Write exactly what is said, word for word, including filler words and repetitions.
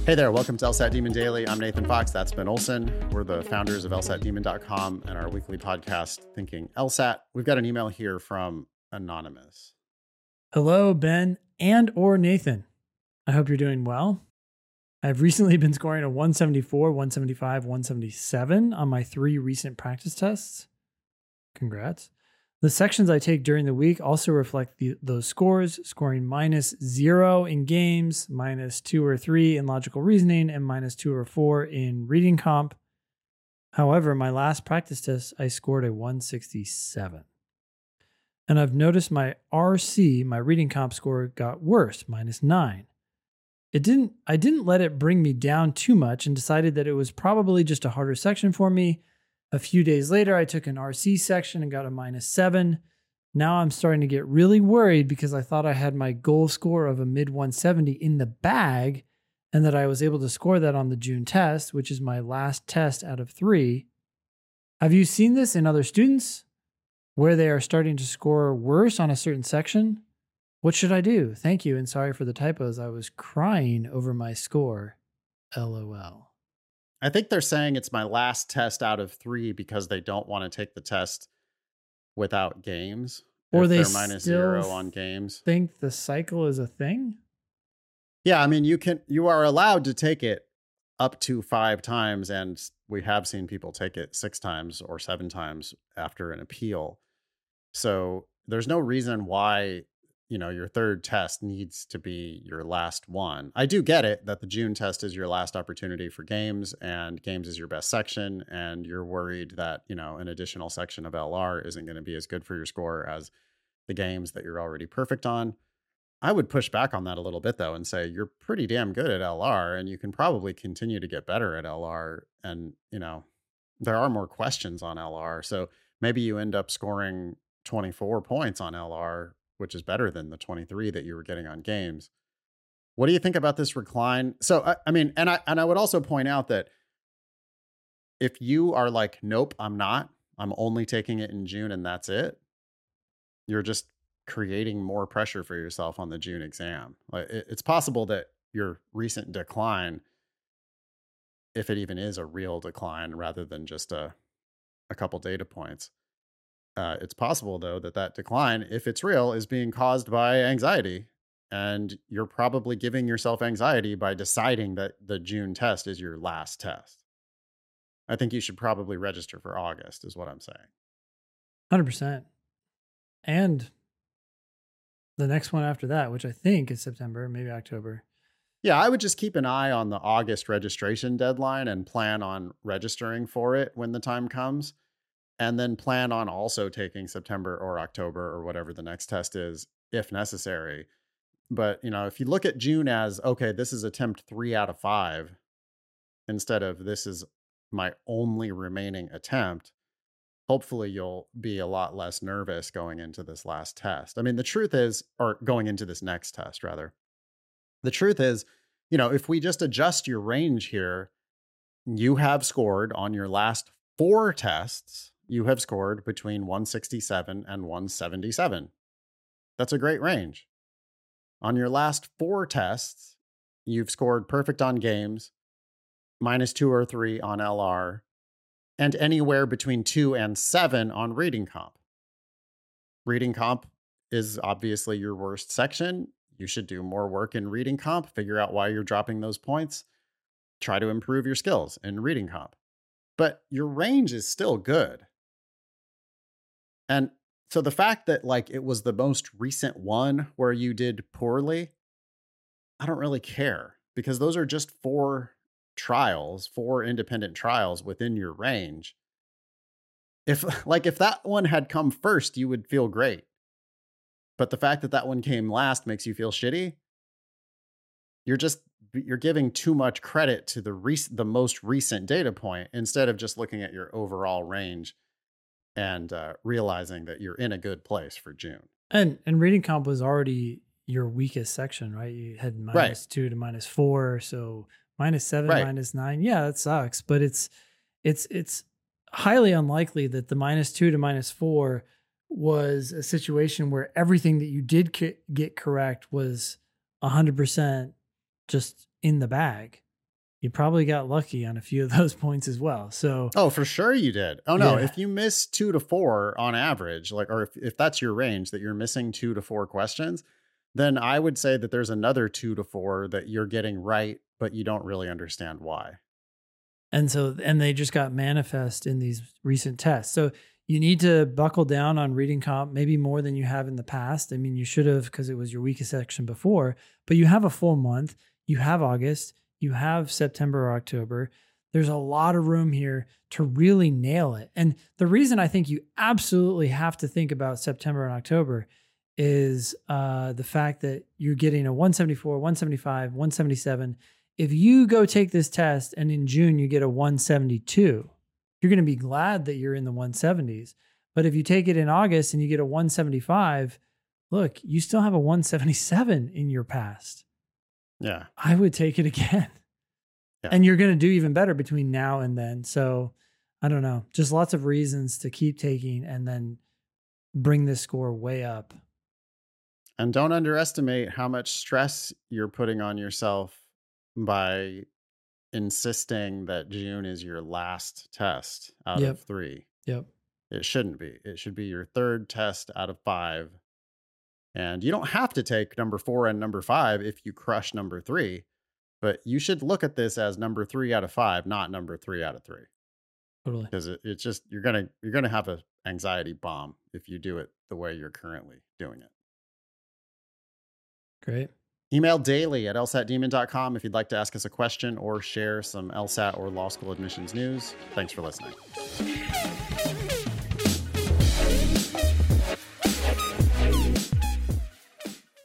Hey there, welcome to LSAT Demon Daily. I'm Nathan Fox. That's Ben Olson. We're the founders of L S A T Demon dot com and our weekly podcast, Thinking LSAT. We've got an email here from Anonymous. Hello, Ben and or Nathan. I hope you're doing well. I've recently been scoring a one seventy-four, one seventy-five, one seventy-seven on my three recent practice tests. Congrats. The sections I take during the week also reflect the, those scores, scoring minus zero in games, minus two or three in logical reasoning, and minus two or four in reading comp. However, my last practice test, I scored a one sixty-seven. And I've noticed my R C, my reading comp score, got worse, minus nine. It didn't, I didn't let it bring me down too much and decided that it was probably just a harder section for me. A few days later, I took an R C section and got a minus seven. Now I'm starting to get really worried because I thought I had my goal score of a mid one seventy in the bag and that I was able to score that on the June test, which is my last test out of three. Have you seen this in other students where they are starting to score worse on a certain section? What should I do? Thank you, and sorry for the typos. I was crying over my score. LOL. I think they're saying it's my last test out of three because they don't want to take the test without games. Or if they they're minus still zero on games. Think the cycle is a thing? Yeah, I mean, you can you are allowed to take it up to five times, and we have seen people take it six times or seven times after an appeal. So there's no reason why, you know, your third test needs to be your last one. I do get it that the June test is your last opportunity for games, and games is your best section, and you're worried that, you know, an additional section of L R isn't going to be as good for your score as the games that you're already perfect on. I would push back on that a little bit, though, and say you're pretty damn good at L R, and you can probably continue to get better at L R. And, you know, there are more questions on L R. So maybe you end up scoring twenty-four points on L R, which is better than the twenty-three that you were getting on games. What do you think about this recline? So, I, I mean, and I, and I would also point out that if you are like, nope, I'm not, I'm only taking it in June and that's it, you're just creating more pressure for yourself on the June exam. Like, it, it's possible that your recent decline, if it even is a real decline rather than just a, a couple data points, Uh, it's possible, though, that that decline, if it's real, is being caused by anxiety. And you're probably giving yourself anxiety by deciding that the June test is your last test. I think you should probably register for August, is what I'm saying. one hundred percent. And the next one after that, which I think is September, maybe October. Yeah, I would just keep an eye on the August registration deadline and plan on registering for it when the time comes. And then plan on also taking September or October or whatever the next test is, if necessary. But, you know, if you look at June as, okay, this is attempt three out of five, instead of this is my only remaining attempt, hopefully you'll be a lot less nervous going into this last test. I mean, the truth is, or going into this next test, rather. The truth is, you know, if we just adjust your range here, you have scored on your last four tests, you have scored between one sixty-seven and one seventy-seven. That's a great range. On your last four tests, you've scored perfect on games, minus two or three on L R, and anywhere between two and seven on reading comp. Reading comp is obviously your worst section. You should do more work in reading comp, figure out why you're dropping those points, try to improve your skills in reading comp. But your range is still good. And so the fact that like it was the most recent one where you did poorly, I don't really care, because those are just four trials, four independent trials within your range. If like if that one had come first, you would feel great. But the fact that that one came last makes you feel shitty. You're just you're giving too much credit to the rec- the most recent data point instead of just looking at your overall range and uh, realizing that you're in a good place for June. And and reading comp was already your weakest section, right? You had minus right. two to minus four, so minus seven, right. minus nine. Yeah, that sucks. But it's it's it's highly unlikely that the minus two to minus four was a situation where everything that you did get correct was one hundred percent just in the bag. you probably got lucky on a few of those points as well. So, oh, for sure you did. Oh no, Yeah. if you miss two to four on average, like, or if, if that's your range that you're missing two to four questions, then I would say that there's another two to four that you're getting right, but you don't really understand why. and so, and they just got manifest in these recent tests. So you need to buckle down on reading comp, maybe more than you have in the past. I mean, you should have, because it was your weakest section before, but you have a full month. You have August, you have September or October. There's a lot of room here to really nail it. And the reason I think you absolutely have to think about September and October is uh, the fact that you're getting a one seventy-four, one seventy-five, one seventy-seven. If you go take this test and in June you get a one seventy-two, you're going to be glad that you're in the one seventies. But if you take it in August and you get a one seventy-five, look, you still have a one seventy-seven in your past. Yeah. I would take it again. Yeah. And you're going to do even better between now and then. So I don't know, just lots of reasons to keep taking and then bring this score way up. And don't underestimate how much stress you're putting on yourself by insisting that June is your last test out Yep. of three. Yep. It shouldn't be. It should be your third test out of five. And you don't have to take number four and number five if you crush number three, but you should look at this as number three out of five, not number three out of three. Totally. Because it, it's just, you're going to, you're going to have an anxiety bomb if you do it the way you're currently doing it. Great. Email daily at L S A T demon dot com if you'd like to ask us a question or share some LSAT or law school admissions news. Thanks for listening.